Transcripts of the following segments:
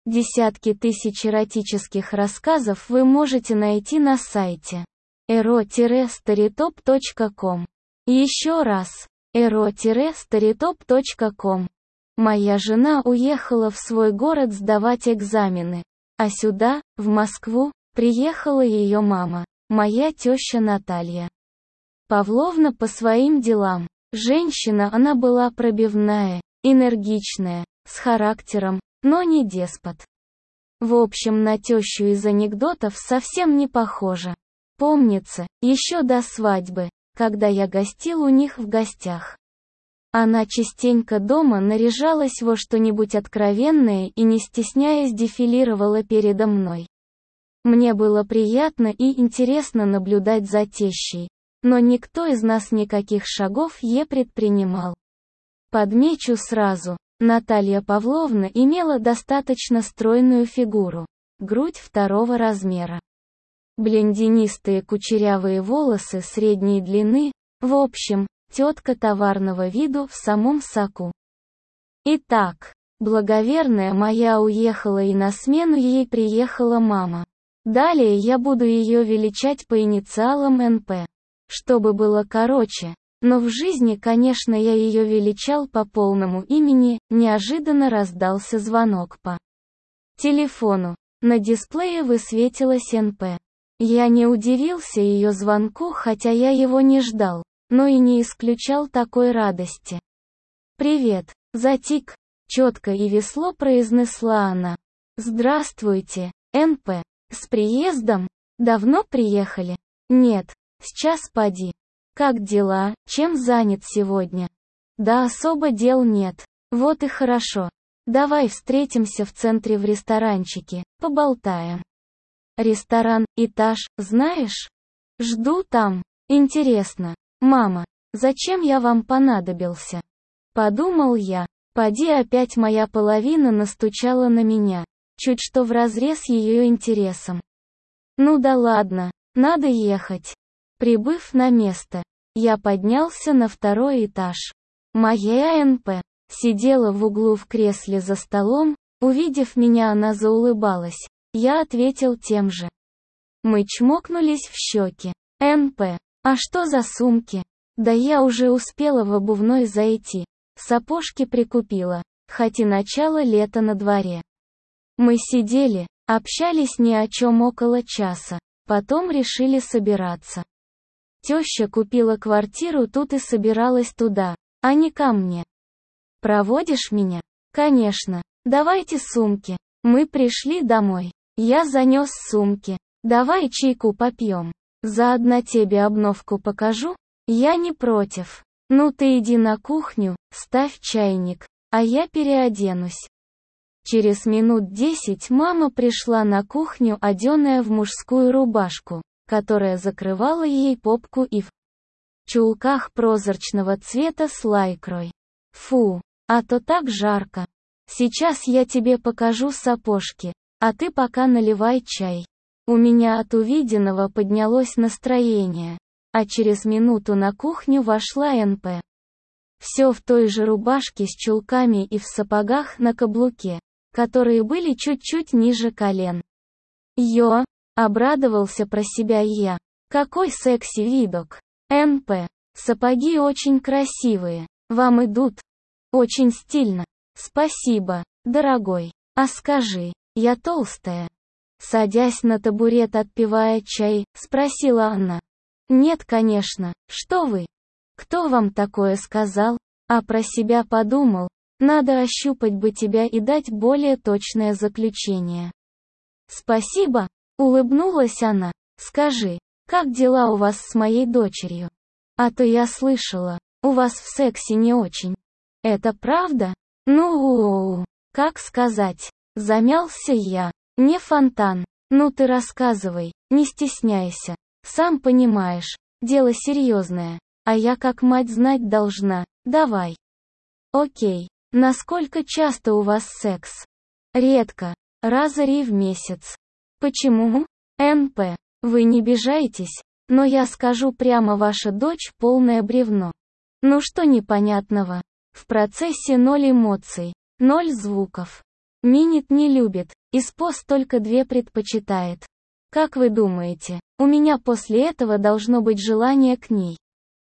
Десятки тысяч эротических рассказов вы можете найти на сайте ero-storytop.com. Еще раз, ero-storytop.com. Моя жена уехала в свой город сдавать экзамены, а сюда, в Москву, приехала ее мама, моя теща Наталья Павловна, по своим делам. Женщина она была пробивная, энергичная, с характером, но не деспот. В общем, на тещу из анекдотов совсем не похожа. Помнится, еще до свадьбы, когда я гостил у них в гостях. Она частенько дома наряжалась во что-нибудь откровенное и не стесняясь дефилировала передо мной. Мне было приятно и интересно наблюдать за тещей, но никто из нас никаких шагов не предпринимал. Подмечу сразу, Наталья Павловна имела достаточно стройную фигуру, грудь второго размера. Блондинистые кучерявые волосы средней длины, в общем, тетка товарного виду в самом соку. Итак, благоверная моя уехала и на смену ей приехала мама. Далее я буду ее величать по инициалам НП, чтобы было короче, но в жизни, конечно, я ее величал по полному имени. Неожиданно раздался звонок по телефону. На дисплее высветилось НП. Я не удивился ее звонку, хотя я его не ждал, но и не исключал такой радости. «Привет, Затик», — четко и весло произнесла она. «Здравствуйте, НП. С приездом? Давно приехали?» «Нет, сейчас поди. Как дела, чем занят сегодня?» «Да особо дел нет. Вот и хорошо. Давай встретимся в центре в ресторанчике, поболтаем». «Ресторан, этаж, знаешь? Жду там. Интересно. Мама, зачем я вам понадобился?» Подумал я. Поди опять моя половина настучала на меня, чуть что вразрез ее интересом. Ну да ладно, надо ехать. Прибыв на место, я поднялся на второй этаж. Моя НП сидела в углу в кресле за столом. Увидев меня, она заулыбалась. Я ответил тем же. Мы чмокнулись в щеки. НП, а что за сумки? Да я уже успела в обувной зайти. Сапожки прикупила, хоть и начало лета на дворе. Мы сидели, общались ни о чем около часа, потом решили собираться. Теща купила квартиру тут и собиралась туда, а не ко мне. «Проводишь меня?» «Конечно. Давайте сумки». Мы пришли домой. Я занес сумки. «Давай чайку попьем. Заодно тебе обновку покажу?» «Я не против. Ну ты иди на кухню, ставь чайник, а я переоденусь». Через минут 10 мама пришла на кухню, одетая в мужскую рубашку, которая закрывала ей попку, и в чулках прозрачного цвета с лайкрой. «Фу, а то так жарко. Сейчас я тебе покажу сапожки, а ты пока наливай чай». У меня от увиденного поднялось настроение, а через минуту на кухню вошла НП. Все в той же рубашке с чулками и в сапогах на каблуке, которые были чуть-чуть ниже колен. «Йо!» — обрадовался про себя я. «Какой секси-видок! НП, сапоги очень красивые, вам идут. Очень стильно. Спасибо, дорогой. А скажи, я толстая?» Садясь на табурет, отпивая чай, спросила она. «Нет, конечно, что вы? Кто вам такое сказал?» А про себя подумал, надо ощупать бы тебя и дать более точное заключение. «Спасибо», — улыбнулась она. «Скажи, как дела у вас с моей дочерью? А то я слышала, у вас в сексе не очень. Это правда?» «Ну, как сказать?» Замялся я. «Не фонтан. Ну ты рассказывай, не стесняйся. Сам понимаешь, дело серьезное, а я как мать знать должна. Давай». «Окей. Насколько часто у вас секс?» «Редко. Раза 3 в месяц». «Почему?» «НП, вы не обижайтесь, но я скажу прямо, ваша дочь полное бревно». «Ну что непонятного? В процессе 0 эмоций, 0 звуков. Минит не любит, и спос только две предпочитает. Как вы думаете, у меня после этого должно быть желание к ней?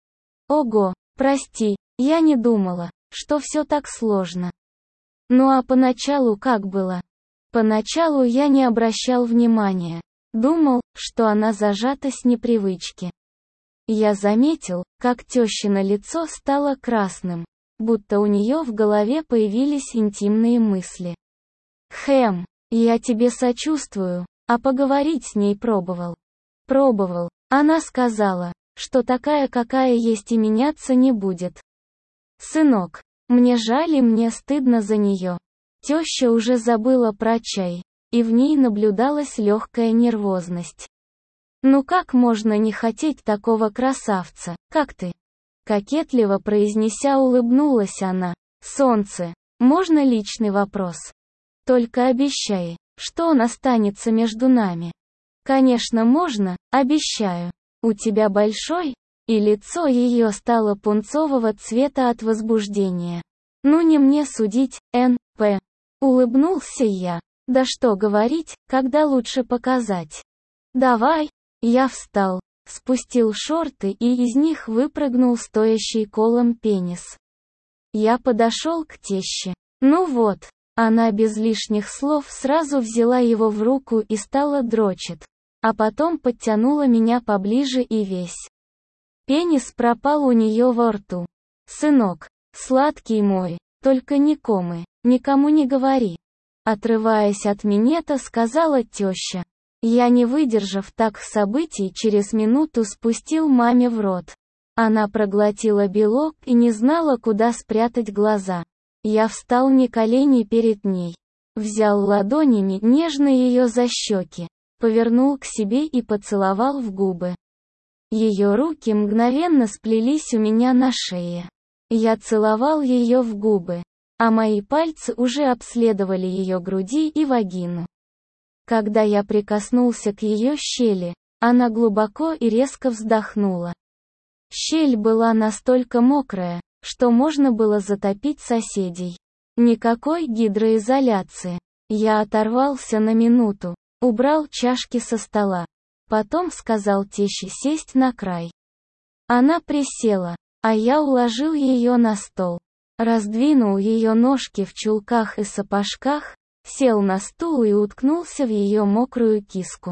Ого, прости, я не думала, что все так сложно. Ну а поначалу как было? Поначалу я не обращал внимания. Думал, что она зажата с непривычки. Я заметил, как тещино лицо стало красным, будто у нее в голове появились интимные мысли. Хэм, я тебе сочувствую, а поговорить с ней пробовал. Пробовал. Она сказала, что такая, какая есть, и меняться не будет. Сынок, мне жаль и мне стыдно за нее. Теща уже забыла про чай, и в ней наблюдалась легкая нервозность. Ну как можно не хотеть такого красавца, как ты? Кокетливо произнеся, улыбнулась она. Солнце, можно личный вопрос? Только обещай, что он останется между нами. Конечно, можно, обещаю. У тебя большой? И лицо ее стало пунцового цвета от возбуждения. Ну не мне судить, Н.П. Улыбнулся я. Да что говорить, когда лучше показать. Давай. Я встал, спустил шорты, и из них выпрыгнул стоящий колом пенис. Я подошел к теще. Ну вот. Она без лишних слов сразу взяла его в руку и стала дрочить, а потом подтянула меня поближе и весь пенис пропал у нее во рту. Сынок, сладкий мой, только никому не говори. Отрываясь от минета, сказала теща. Я, не выдержав так событий, через минуту спустил маме в рот. Она проглотила белок и не знала, куда спрятать глаза. Я встал на колени перед ней, взял ладонями нежно ее за щеки, повернул к себе и поцеловал в губы. Ее руки мгновенно сплелись у меня на шее. Я целовал ее в губы, а мои пальцы уже обследовали ее груди и вагину. Когда я прикоснулся к ее щели, она глубоко и резко вздохнула. Щель была настолько мокрая, что можно было затопить соседей. Никакой гидроизоляции. Я оторвался на минуту, убрал чашки со стола. Потом сказал теще сесть на край. Она присела, а я уложил ее на стол. Раздвинул ее ножки в чулках и сапожках, сел на стул и уткнулся в ее мокрую киску.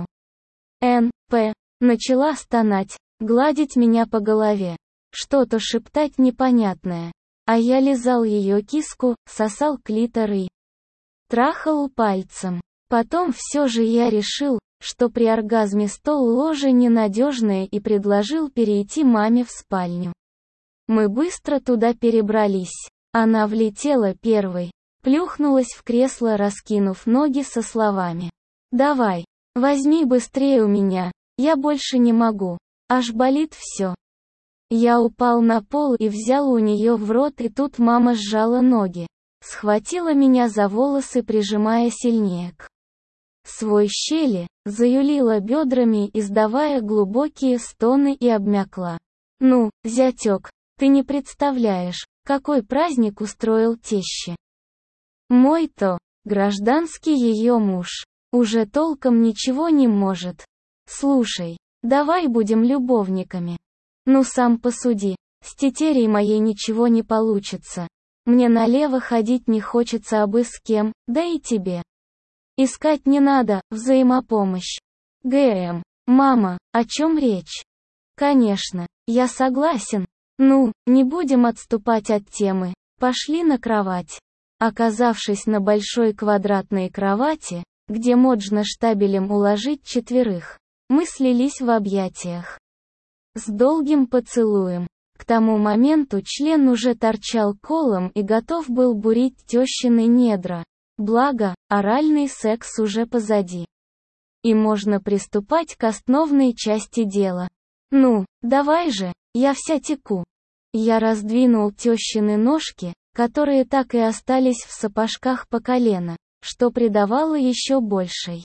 Н.П. начала стонать, гладить меня по голове. Что-то шептать непонятное. А я лизал ее киску, сосал клитор и трахал пальцем. Потом все же я решил, что при оргазме стол ложе ненадежное, и предложил перейти маме в спальню. Мы быстро туда перебрались. Она влетела первой, плюхнулась в кресло, раскинув ноги, со словами. «Давай, возьми быстрее у меня, я больше не могу, аж болит все». Я упал на пол и взял у нее в рот, и тут мама сжала ноги, схватила меня за волосы, прижимая сильнее к свой щели, заюлила бедрами, издавая глубокие стоны, и обмякла. «Ну, зятек, ты не представляешь, какой праздник устроил теще. Мой-то, гражданский ее муж, уже толком ничего не может. Слушай, давай будем любовниками. Ну сам посуди, с тетерей моей ничего не получится. Мне налево ходить не хочется абы с кем, да и тебе. Искать не надо, взаимопомощь. ГМ. Мама, о чем речь? Конечно, я согласен. Ну, не будем отступать от темы, пошли на кровать. Оказавшись на большой квадратной кровати, где можно штабелем уложить четверых, мы слились в объятиях. С долгим поцелуем. К тому моменту член уже торчал колом и готов был бурить тещины недра. Благо, оральный секс уже позади. И можно приступать к основной части дела. Ну, давай же, я вся теку. Я раздвинул тещины ножки, которые так и остались в сапожках по колено, что придавало еще большей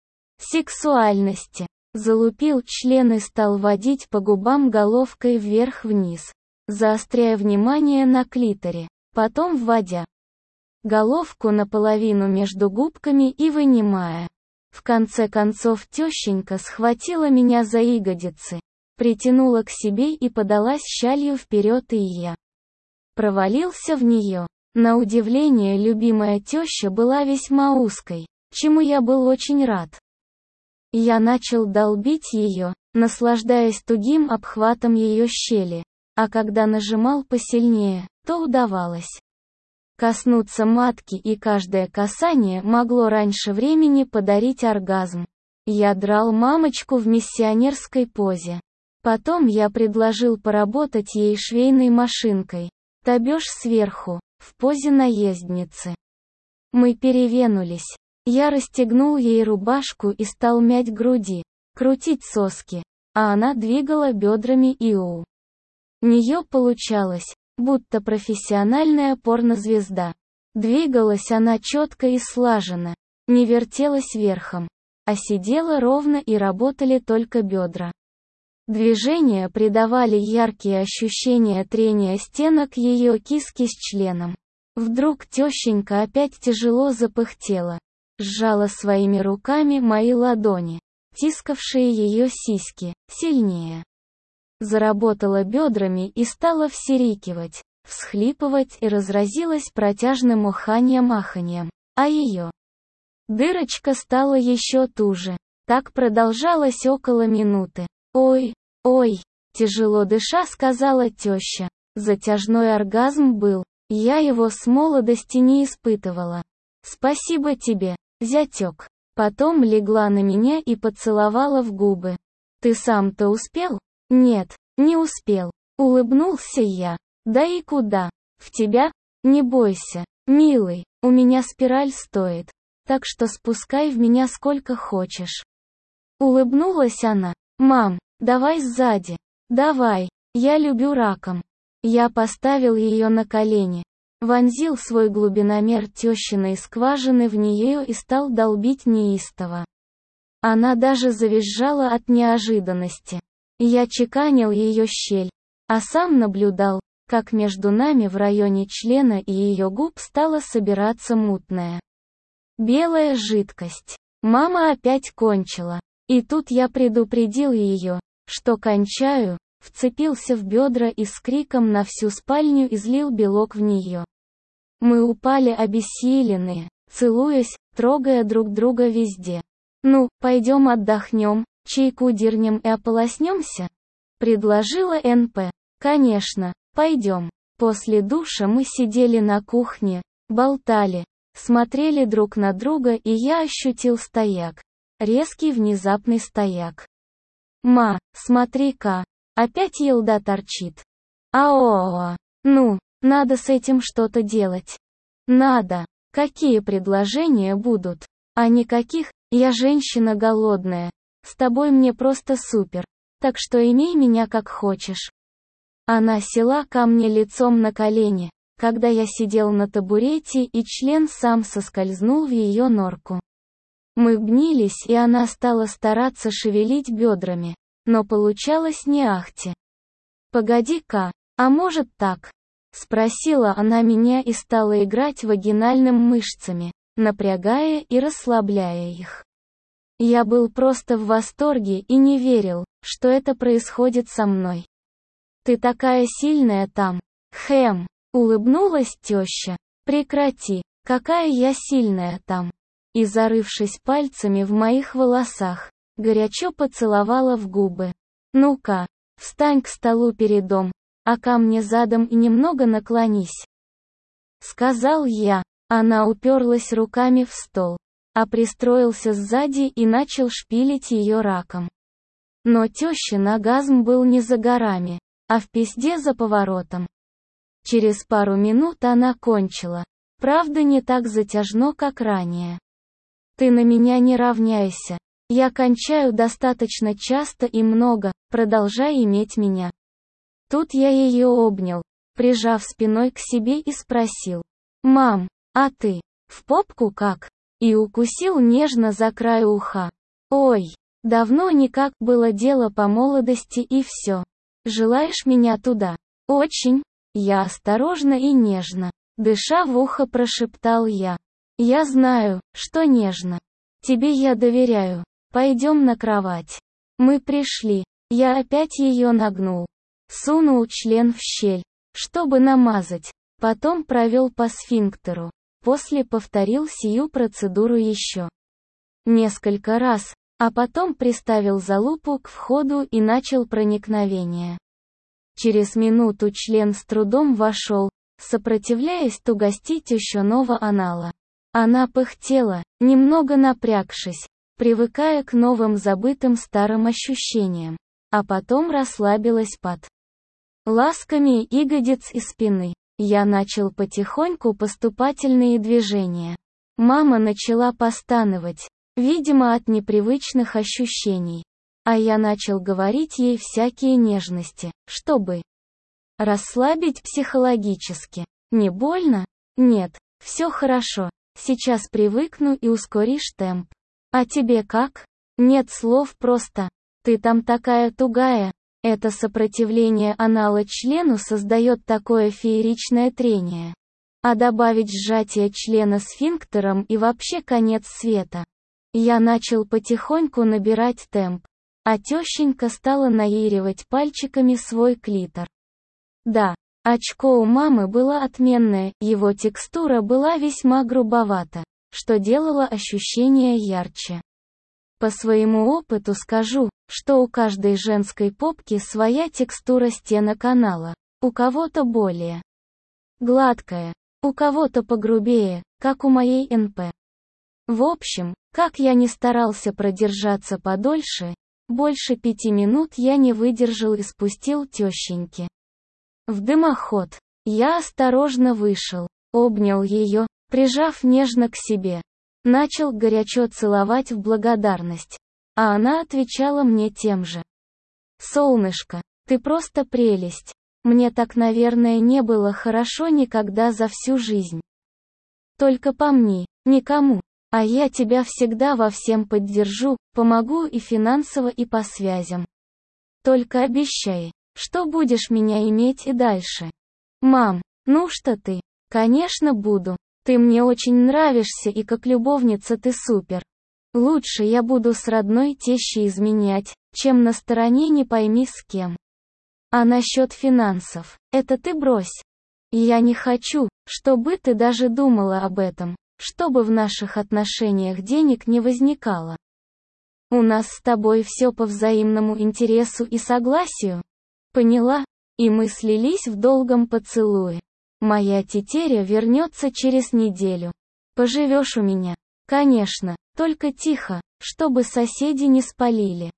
сексуальности. Залупил член и стал водить по губам головкой вверх-вниз, заостряя внимание на клиторе, потом вводя головку наполовину между губками и вынимая. В конце концов тещенька схватила меня за ягодицы, притянула к себе и подалась щалью вперед, и я провалился в нее. На удивление любимая теща была весьма узкой, чему я был очень рад. Я начал долбить ее, наслаждаясь тугим обхватом ее щели, а когда нажимал посильнее, то удавалось коснуться матки, и каждое касание могло раньше времени подарить оргазм. Я драл мамочку в миссионерской позе. Потом я предложил поработать ей швейной машинкой. Табеж сверху, в позе наездницы. Мы перевенулись. Я расстегнул ей рубашку и стал мять груди, крутить соски, а она двигала бедрами, и у нее получалось, будто профессиональная порнозвезда. Двигалась она четко и слаженно, не вертелась верхом, а сидела ровно, и работали только бедра. Движения придавали яркие ощущения трения стенок ее киски с членом. Вдруг тещенька опять тяжело запыхтела, сжала своими руками мои ладони, тискавшие ее сиськи, сильнее. Заработала бедрами и стала всирикивать, всхлипывать и разразилась протяжным оханьем-аханьем, а ее дырочка стала еще туже. Так продолжалось около минуты. «Ой, ой», тяжело дыша сказала теща. Затяжной оргазм был, я его с молодости не испытывала. «Спасибо тебе, зятек». Потом легла на меня и поцеловала в губы. «Ты сам-то успел?» «Нет, не успел». Улыбнулся я. «Да и куда? В тебя? Не бойся, милый, у меня спираль стоит, так что спускай в меня сколько хочешь». Улыбнулась она. «Мам, давай сзади. Давай, я люблю раком». Я поставил ее на колени, вонзил свой глубиномер тещиной скважины в нее и стал долбить неистово. Она даже завизжала от неожиданности. Я чеканил ее щель, а сам наблюдал, как между нами в районе члена и ее губ стала собираться мутная белая жидкость. Мама опять кончила. И тут я предупредил ее, что кончаю, вцепился в бедра и с криком на всю спальню излил белок в нее. Мы упали обессиленные, целуясь, трогая друг друга везде. «Ну, пойдем отдохнем, чайку дернем и ополоснемся?» — предложила НП. «Конечно, пойдем». После душа мы сидели на кухне, болтали, смотрели друг на друга, и я ощутил стояк. Резкий внезапный стояк. «Ма, смотри-ка, опять елда торчит». «Ао-о-о, ну, надо с этим что-то делать». «Надо. Какие предложения будут?» «А никаких, я женщина голодная. С тобой мне просто супер, так что имей меня как хочешь». Она села ко мне лицом на колени, когда я сидел на табурете, и член сам соскользнул в ее норку. Мы обнялись, и она стала стараться шевелить бедрами, но получалось не ахти. «Погоди-ка, а может так?» — спросила она меня и стала играть вагинальным мышцами, напрягая и расслабляя их. Я был просто в восторге и не верил, что это происходит со мной. «Ты такая сильная там, Хэм!» — улыбнулась теща. «Прекрати, какая я сильная там!» И, зарывшись пальцами в моих волосах, горячо поцеловала в губы. «Ну-ка, встань к столу передом, а ко мне задом и немного наклонись», — сказал я. Она уперлась руками в стол, а пристроился сзади и начал шпилить ее раком. Но тещин оргазм был не за горами, а в пизде за поворотом. Через пару минут она кончила, правда не так затяжно, как ранее. «Ты на меня не равняйся. Я кончаю достаточно часто и много, продолжай иметь меня». Тут я ее обнял, прижав спиной к себе, и спросил: «Мам, а ты, в попку как?» И укусил нежно за край уха. «Ой, давно никак, было дело по молодости и все. Желаешь меня туда?» «Очень». Я осторожно и нежно Дыша в ухо, прошептал я. Я знаю, что нежно. Тебе я доверяю. Пойдем на кровать. Мы пришли. Я опять ее нагнул. Сунул член в щель, чтобы намазать. Потом провел по сфинктеру. После повторил сию процедуру еще несколько раз, а потом приставил залупу к входу и начал проникновение. Через минуту член с трудом вошел, сопротивляясь тугости тещиного анала. Она пыхтела, немного напрягшись, привыкая к новым забытым старым ощущениям, а потом расслабилась под ласками ягодиц и спины. Я начал потихоньку поступательные движения. Мама начала постановать, видимо от непривычных ощущений. А я начал говорить ей всякие нежности, чтобы расслабить психологически. Не больно? Нет, все хорошо. Сейчас привыкну и ускоришь темп. А тебе как? Нет слов, просто. Ты там такая тугая. Это сопротивление анала члену создает такое фееричное трение. А добавить сжатие члена сфинктером и вообще конец света. Я начал потихоньку набирать темп, а тещенька стала наиривать пальчиками свой клитор. Да, очко у мамы было отменное, его текстура была весьма грубовата, что делало ощущение ярче. По своему опыту скажу, что у каждой женской попки своя текстура стенок анала, у кого-то более гладкая, у кого-то погрубее, как у моей НП. В общем, как я ни старался продержаться подольше, больше 5 минут я не выдержал и спустил тещеньке в дымоход. Я осторожно вышел, обнял ее, прижав нежно к себе. Начал горячо целовать в благодарность. А она отвечала мне тем же. «Солнышко, ты просто прелесть. Мне так, наверное, не было хорошо никогда за всю жизнь. Только помни, никому. А я тебя всегда во всем поддержу, помогу и финансово, и по связям. Только обещай, что будешь меня иметь и дальше». «Мам, ну что ты? Конечно буду. Ты мне очень нравишься и как любовница ты супер. Лучше я буду с родной тещей изменять, чем на стороне не пойми с кем. А насчет финансов, это ты брось. Я не хочу, чтобы ты даже думала об этом, чтобы в наших отношениях денег не возникало. У нас с тобой все по взаимному интересу и согласию. Поняла? И мы слились в долгом поцелуе. Моя тетеря вернется через неделю. Поживешь у меня? Конечно, только тихо, чтобы соседи не спалили.